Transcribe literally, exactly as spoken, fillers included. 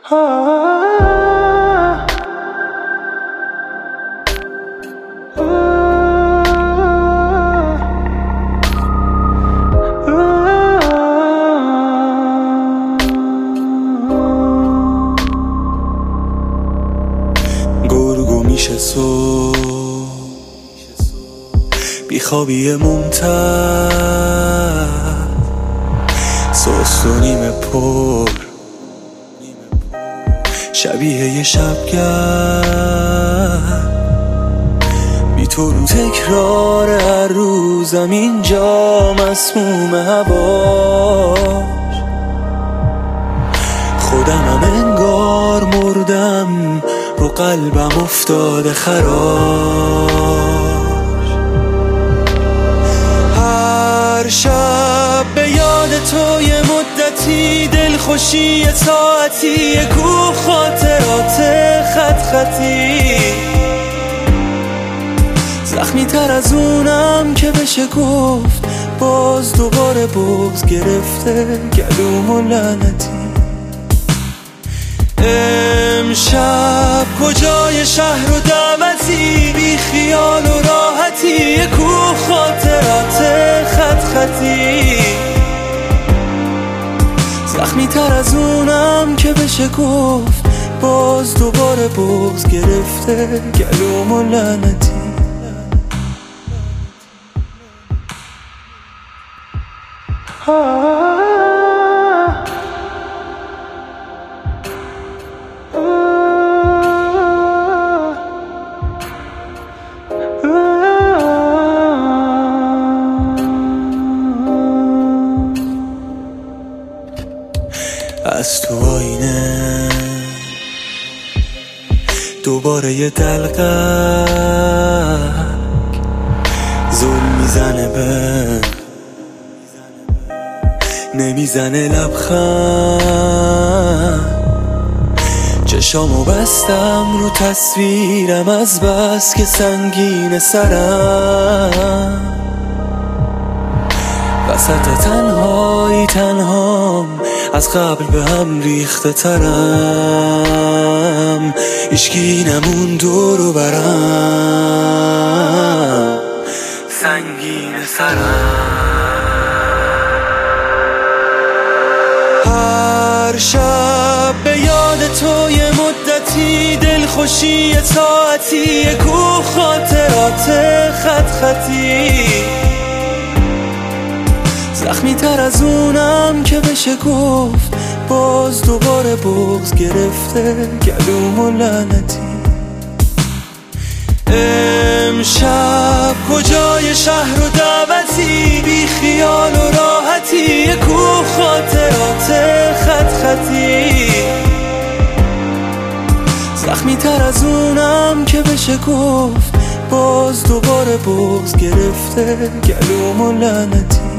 گرگو میشه صبح بیخوابی ممتد سست و نیمه پر شبیه یه شبگرد بی تو رو تکرار هر روزم اینجا مسموم هواش خودمم انگار مردم رو قلبم افتاده خراش هر شب به یاد تو یه مدتی دلخوشی یه ساعتی یه کوه خاطرات خط خطی زخمی تر از اونم که بشه گفت باز دوباره بغض گرفته گلوم و لعنتی امشب کجای شهر و دعوتی بی خیال و راحتی یه کوه خاطرات خط خطی زخمی تر از اونم که بشه گفت باز دوباره بغض گرفته گلوم و لعنتی از تو آینه دوباره یه دلقک ظلم میزنه به نمیزنه لبخند چشامو بستم رو تصویرم از بس که سنگین سرم وسط تنهایی تنهام از قبل به هم ریخته ترم هیچکی نمون دور و برم سنگین سرم هر شب به یاد تو یه مدتی دلخوشی یه ساعتی یه کوه خاطرات خط خطی زخمی تر از اونم که بشه گفت باز دوباره بغض گرفته گلوم و لعنتی امشب کجای شهر و دعوتی بی خیال و راحتی یه کوه خاطرات خط خطی زخمی تر از اونم که بشه گفت باز دوباره بغض گرفته گلوم و لعنتی